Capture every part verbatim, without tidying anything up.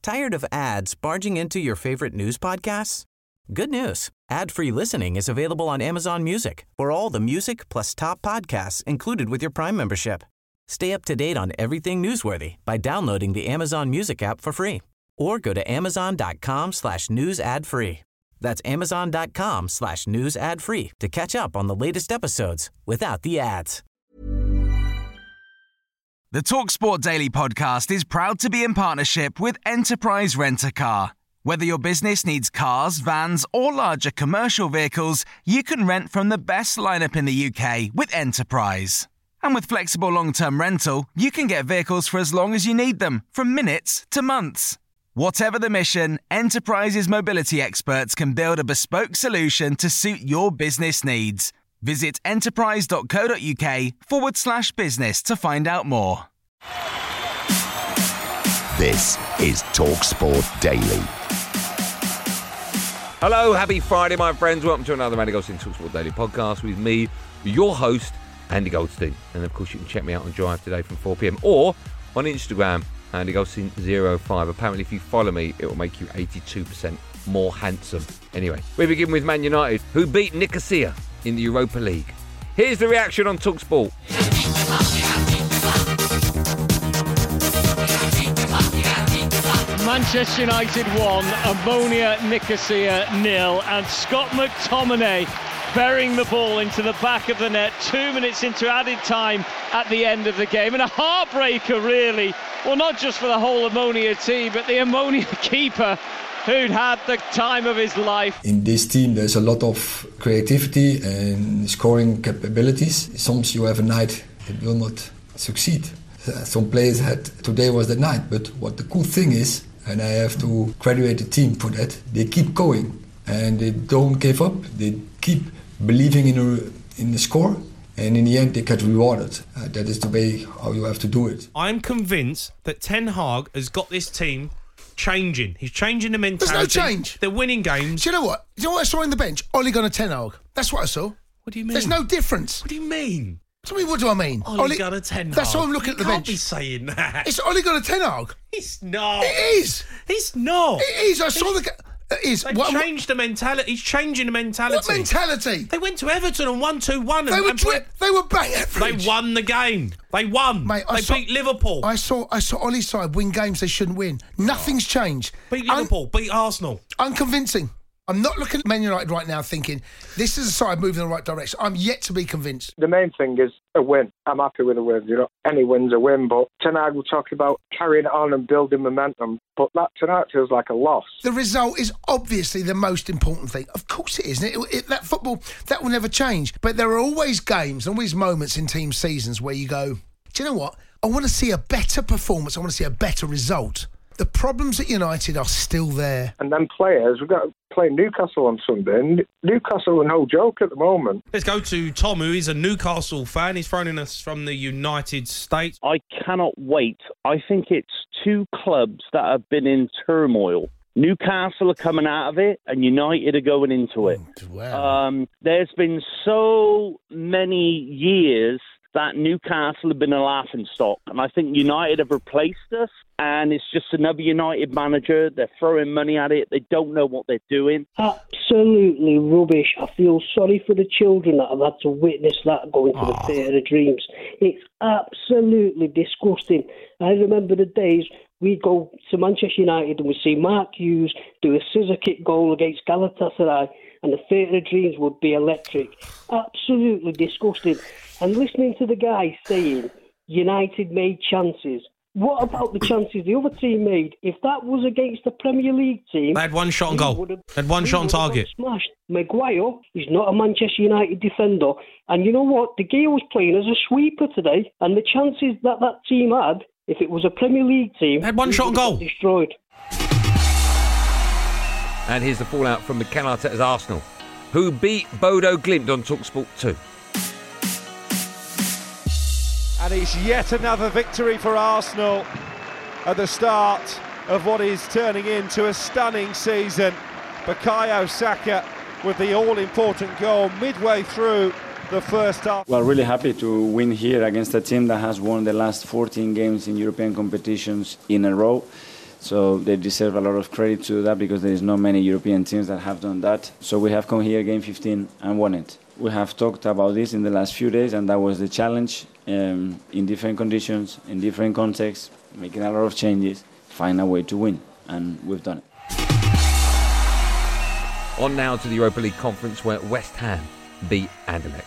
Tired of ads barging into your favorite news podcasts? Good news. Ad-free listening is available on Amazon Music for all the music plus top podcasts included with your Prime membership. Stay up to date on everything newsworthy by downloading the Amazon Music app for free or go to amazon.com slash news ad free. That's amazon.com slash news ad free to catch up on the latest episodes without the ads. The TalkSport Daily podcast is proud to be in partnership with Enterprise Rent-A-Car. Whether your business needs cars, vans, or larger commercial vehicles, you can rent from the best lineup in the U K with Enterprise. And with flexible long-term rental, you can get vehicles for as long as you need them, from minutes to months. Whatever the mission, Enterprise's mobility experts can build a bespoke solution to suit your business needs. Visit enterprise.co.uk forward slash business to find out more. This is TalkSport Daily. Hello, happy Friday, my friends. Welcome to another Andy Goldstein TalkSport Daily podcast with me, your host, Andy Goldstein. And of course, you can check me out on Drive today from four p.m. or on Instagram, Andy Goldstein zero five. Apparently, if you follow me, it will make you eighty-two percent more handsome. Anyway, we begin with Man United, who beat Nicosia in the Europa League. Here's the reaction on TalkSport. Manchester United won, Ammonia Nicosia nil, and Scott McTominay burying the ball into the back of the net two minutes into added time at the end of the game. And a heartbreaker, really. Well, not just for the whole Ammonia team, but the Ammonia keeper, who'd had the time of his life. In this team there's a lot of creativity and scoring capabilities. Sometimes you have a night it will not succeed. Some players had, today was the night, but what the cool thing is, and I have to credit the team for that, they keep going and they don't give up. They keep believing in a, in the score, and in the end they get rewarded. Uh, that is the way how you have to do it. I'm convinced that Ten Hag has got this team changing. He's changing the mentality. There's no change. They're winning games. Do you know what? Do you know what I saw on the bench? Ole Gunnar Ten Hag. That's what I saw. What do you mean? There's no difference. What do you mean? Tell me, what do I mean? Ole Gunnar Ten Hag. That's what I'm looking you at the can't bench. Be saying that. It's Ole Gunnar Ten Hag. It's not. It is. It's not. It is. I saw the. It is. They've what, changed the mentality. He's changing the mentality. What mentality? They went to Everton and won two one. They and, were and dri- They were bang average. They won the game. They won. Mate, I they saw, beat Liverpool. I saw. I saw Ollie's side win games they shouldn't win. Nothing's changed. Beat Liverpool. Un- beat Arsenal. Unconvincing. I'm not looking at Man United right now thinking, this is a side moving in the right direction. I'm yet to be convinced. The main thing is a win. I'm happy with a win. You know, any win's a win, but tonight we're talking about carrying it on and building momentum. But that tonight feels like a loss. The result is obviously the most important thing. Of course it is. It, it, that football, that will never change. But there are always games, always moments in team seasons where you go, do you know what? I want to see a better performance. I want to see a better result. The problems at United are still there. And then players, we've got to play Newcastle on Sunday. Newcastle are no joke at the moment. Let's go to Tom, who is a Newcastle fan. He's phoning us from the United States. I cannot wait. I think it's two clubs that have been in turmoil. Newcastle are coming out of it and United are going into it. Wow. Um, there's been so many years that Newcastle have been a laughing stock. And I think United have replaced us. And it's just another United manager. They're throwing money at it. They don't know what they're doing. Absolutely rubbish. I feel sorry for the children that have had to witness that going to oh. the Theatre of Dreams. It's absolutely disgusting. I remember the days we'd go to Manchester United and we'd see Mark Hughes do a scissor kick goal against Galatasaray, and the Theatre of Dreams would be electric. Absolutely disgusting. And listening to the guy saying United made chances. What about the chances the other team made? If that was against the Premier League team... They had one shot on goal. They had one shot on target. Smashed. Maguire is not a Manchester United defender. And you know what? De Gea was playing as a sweeper today. And the chances that that team had, if it was a Premier League team... They had one shot on goal. Destroyed. And here's the fallout from Mikel Arteta's Arsenal, who beat Bodo Glimt on TalkSport two. And it's yet another victory for Arsenal at the start of what is turning into a stunning season. Bukayo Saka with the all-important goal midway through the first half. Well, really happy to win here against a team that has won the last fourteen games in European competitions in a row. So they deserve a lot of credit to that because there is not many European teams that have done that. So we have come here game fifteen and won it. We have talked about this in the last few days, and that was the challenge um, in different conditions, in different contexts, making a lot of changes, find a way to win, and we've done it. On now to the Europa League Conference where West Ham beat Anderlecht.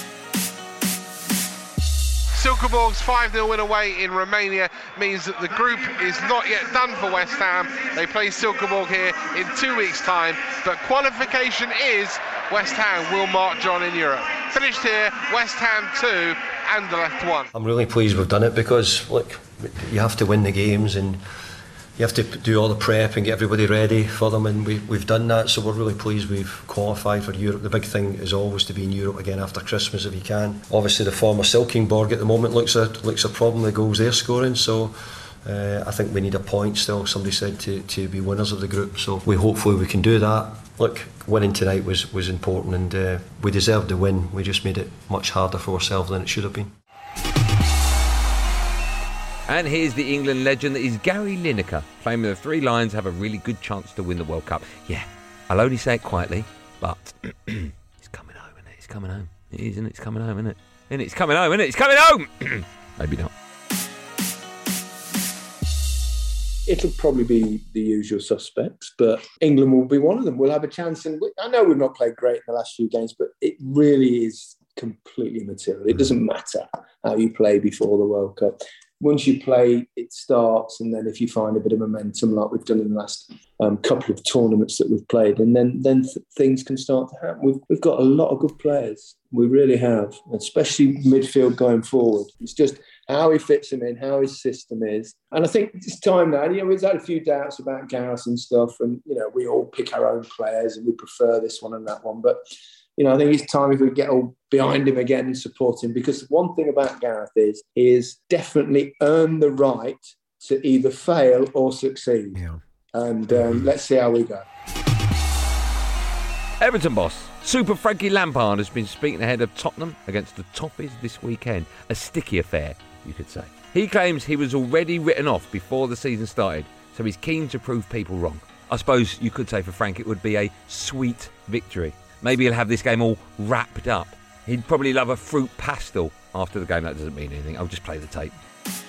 Silkeborg's five nil win away in Romania means that the group is not yet done for West Ham. They play Silkeborg here in two weeks' time, but qualification is West Ham will march on in Europe. Finished here, West Ham two, Anderlecht one. I'm really pleased we've done it because, look, you have to win the games and you have to do all the prep and get everybody ready for them, and we, we've done that, so we're really pleased we've qualified for Europe. The big thing is always to be in Europe again after Christmas if you can. Obviously the form of Silkeborg at the moment looks a, looks a problem, the goals they're scoring, so uh, I think we need a point still, somebody said, to, to be winners of the group, so we hopefully we can do that. Look, winning tonight was, was important, and uh, we deserved the win. We just made it much harder for ourselves than it should have been. And here's the England legend that is Gary Lineker, claiming the Three Lions have a really good chance to win the World Cup. Yeah, I'll only say it quietly, but it's coming home, isn't it? It's coming home. It is, isn't it? It's coming home, isn't it? Isn't it? It's coming home, isn't it? It's coming home! Maybe not. It'll probably be the usual suspects, but England will be one of them. We'll have a chance. And we, I know we've not played great in the last few games, but it really is completely material. It doesn't matter how you play before the World Cup. Once you play, it starts, and then if you find a bit of momentum like we've done in the last um, couple of tournaments that we've played, and then then th- things can start to happen. We've, we've got a lot of good players. We really have, especially midfield going forward. It's just how he fits them in, how his system is. And I think it's time now. You know, we've had a few doubts about Gareth and stuff, and, you know, we all pick our own players and we prefer this one and that one. But, you know, I think it's time if we get all behind him again and support him, because one thing about Gareth is he has definitely earned the right to either fail or succeed. Yeah. And um, let's see how we go. Everton boss Super Frankie Lampard has been speaking ahead of Tottenham against the Toffees this weekend. A sticky affair, you could say. He claims he was already written off before the season started, so he's keen to prove people wrong. I suppose you could say for Frank it would be a sweet victory. Maybe he'll have this game all wrapped up. He'd probably love a fruit pastel after the game. That doesn't mean anything. I'll just play the tape.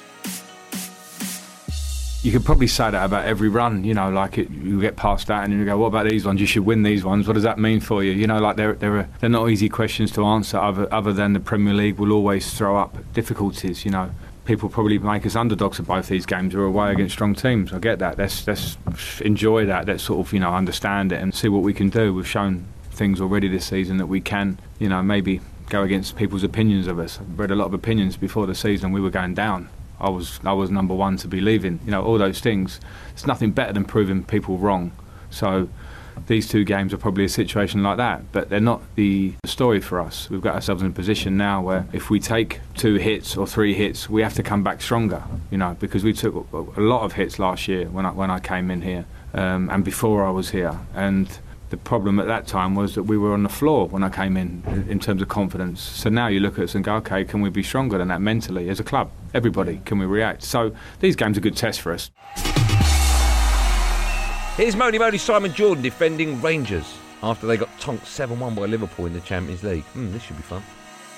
You could probably say that about every run, you know, like it, you get past that and you go, what about these ones? You should win these ones. What does that mean for you? You know, like they're they're, they're not easy questions to answer other, other than the Premier League will always throw up difficulties, you know. People probably make us underdogs of both these games. We're away against strong teams. I get that. Let's, let's enjoy that. Let's sort of, you know, understand it and see what we can do. We've shown things already this season that we can, you know, maybe go against people's opinions of us. I've read a lot of opinions before the season. We were going down. I was I was number one to be leaving. You know, all those things. It's nothing better than proving people wrong. So these two games are probably a situation like that, but they're not the story for us. We've got ourselves in a position now where if we take two hits or three hits, we have to come back stronger. You know, because we took a lot of hits last year when I when I came in here um, and before I was here. And the problem at that time was that we were on the floor when I came in, in terms of confidence. So now you look at us and go, okay, can we be stronger than that mentally as a club? Everybody, can we react? So these games are a good test for us. Here's Moni Moni Simon Jordan defending Rangers after they got tonked seven one by Liverpool in the Champions League. Hmm, this should be fun.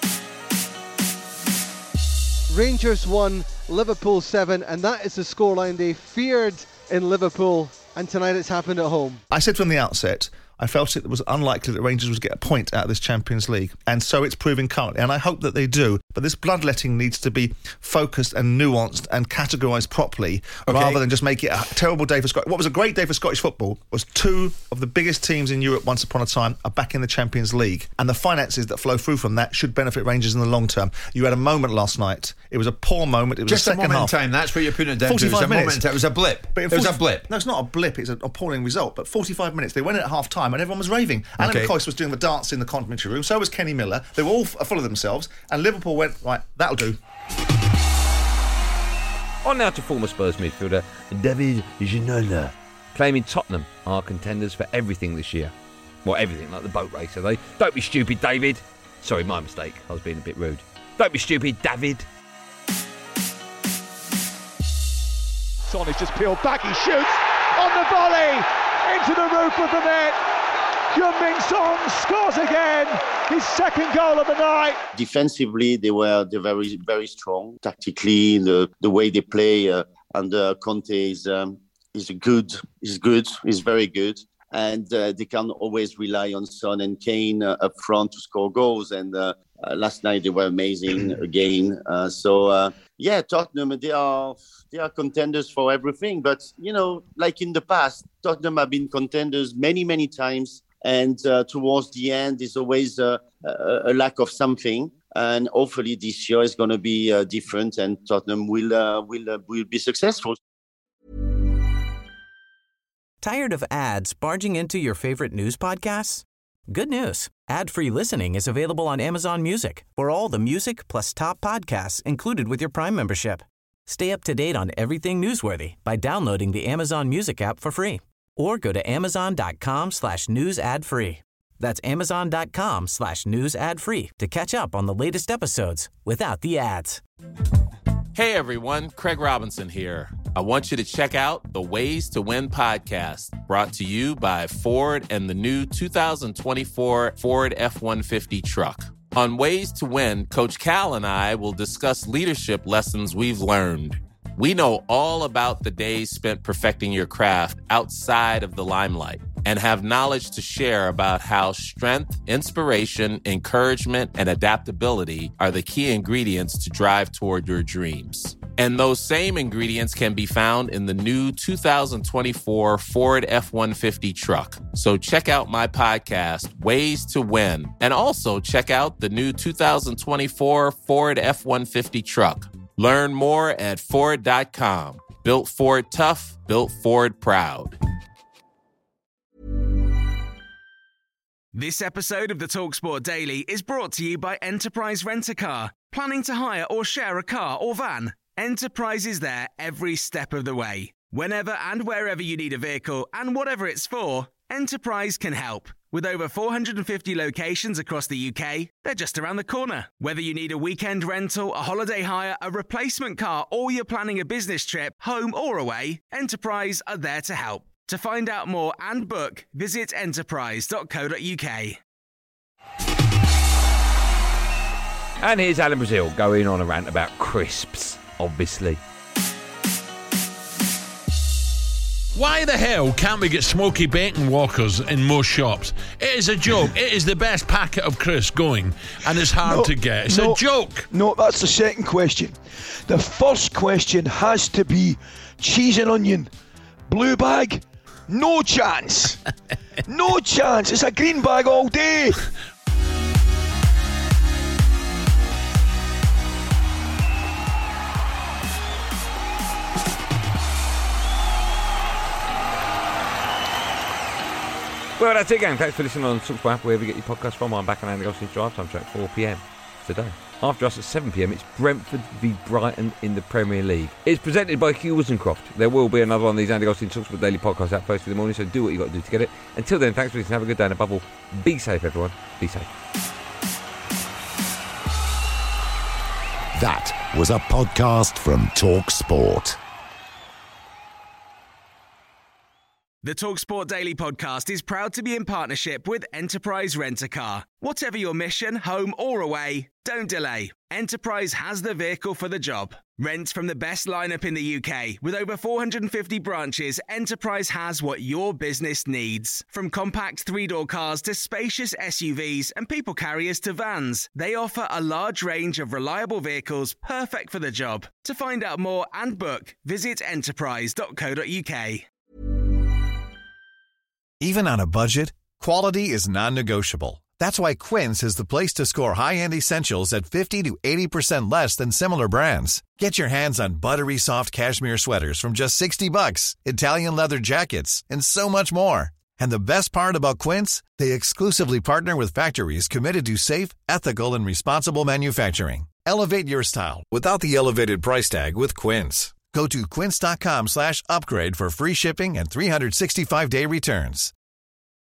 Rangers won, Liverpool seven, and that is the scoreline they feared in Liverpool. And tonight it's happened at home. I said from the outset, I felt it was unlikely that Rangers would get a point out of this Champions League. And so it's proving currently. And I hope that they do. But this bloodletting needs to be focused and nuanced and categorised properly, okay, rather than just make it a terrible day for Scotland. What was a great day for Scottish football was two of the biggest teams in Europe once upon a time are back in the Champions League. And the finances that flow through from that should benefit Rangers in the long term. You had a moment last night. It was a poor moment. It was just a a second moment half. in time. That's what you're putting it down to. It was a minutes. moment in time. It was a blip. But it was a blip. No, it's not a blip. It's an appalling result. But forty-five minutes. They went in at half time and everyone was raving. Alan Okay. McCoist was doing the dance in the commentary room. So was Kenny Miller. They were all f- full of themselves. And Liverpool went, right, that'll do. On now to former Spurs midfielder David Ginola, claiming Tottenham are contenders for everything this year. Well, everything, like the boat race, are they? Don't be stupid, David. Sorry, my mistake. I was being a bit rude. Don't be stupid, David. Son is just peeled back, he shoots on the volley into the roof of the net. Heung-min Son scores again, his second goal of the night. Defensively, they were they're very very strong. Tactically, the the way they play uh, under Conte is um, is good. Is good. Is very good. And uh, they can always rely on Son and Kane uh, up front to score goals. And uh, uh, last night they were amazing again. Uh, so uh, yeah, Tottenham, they are they are contenders for everything. But you know, like in the past, Tottenham have been contenders many many times. And uh, towards the end, there's always uh, a, a lack of something. And hopefully this year is going to be uh, different, and Tottenham will uh, will uh, will be successful. Tired of ads barging into your favorite news podcasts? Good news. Ad-free listening is available on Amazon Music for all the music plus top podcasts included with your Prime membership. Stay up to date on everything newsworthy by downloading the Amazon Music app for free or go to amazon.com slash news ad free. That's amazon.com slash news ad free to catch up on the latest episodes without the ads. Hey everyone, Craig Robinson here. I want you to check out the Ways to Win podcast, brought to you by Ford and the new two thousand twenty-four Ford F one fifty truck. On Ways to Win, Coach Cal and I will discuss leadership lessons we've learned. We know all about the days spent perfecting your craft outside of the limelight and have knowledge to share about how strength, inspiration, encouragement, and adaptability are the key ingredients to drive toward your dreams. And those same ingredients can be found in the new two thousand twenty-four Ford F one fifty truck. So check out my podcast, Ways to Win, and also check out the new two thousand twenty-four Ford F one fifty truck. Learn more at Ford dot com. Built Ford tough, built Ford proud. This episode of the TalkSport Daily is brought to you by Enterprise Rent-A-Car. Planning to hire or share a car or van? Enterprise is there every step of the way. Whenever and wherever you need a vehicle and whatever it's for, Enterprise can help. With over four hundred fifty locations across the U K, they're just around the corner. Whether you need a weekend rental, a holiday hire, a replacement car, or you're planning a business trip, home or away, Enterprise are there to help. To find out more and book, visit enterprise dot co dot uk. And here's Alan Brazil going on a rant about crisps, obviously. Why the hell can't we get smoky bacon walkers in most shops? It is a joke. It is the best packet of crisps going, and it's hard no, to get. It's no, a joke. No, that's the second question. The first question has to be cheese and onion. Blue bag? No chance. No chance. It's a green bag all day. Well, that's it, gang. Thanks for listening on TalkSport app, wherever you get your podcast from. I'm back on Andy Gosling's Drive Time Track, four p.m. today. After us at seven p.m, it's Brentford v Brighton in the Premier League. It's presented by Hughes and Croft. There will be another one of these Andy Gosling TalkSport Daily podcasts out first in the morning, so do what you got to do to get it. Until then, thanks for listening. Have a good day, and above all, be safe, everyone. Be safe. That was a podcast from TalkSport. The TalkSport Daily podcast is proud to be in partnership with Enterprise Rent-A-Car. Whatever your mission, home or away, don't delay. Enterprise has the vehicle for the job. Rent from the best lineup in the U K. With over four hundred fifty branches, Enterprise has what your business needs. From compact three-door cars to spacious S U Vs and people carriers to vans, they offer a large range of reliable vehicles perfect for the job. To find out more and book, visit enterprise dot co dot uk. Even on a budget, quality is non-negotiable. That's why Quince is the place to score high-end essentials at fifty to eighty percent less than similar brands. Get your hands on buttery soft cashmere sweaters from just sixty bucks, Italian leather jackets, and so much more. And the best part about Quince, they exclusively partner with factories committed to safe, ethical, and responsible manufacturing. Elevate your style without the elevated price tag with Quince. Go to quince dot com slash upgrade for free shipping and three sixty-five day returns.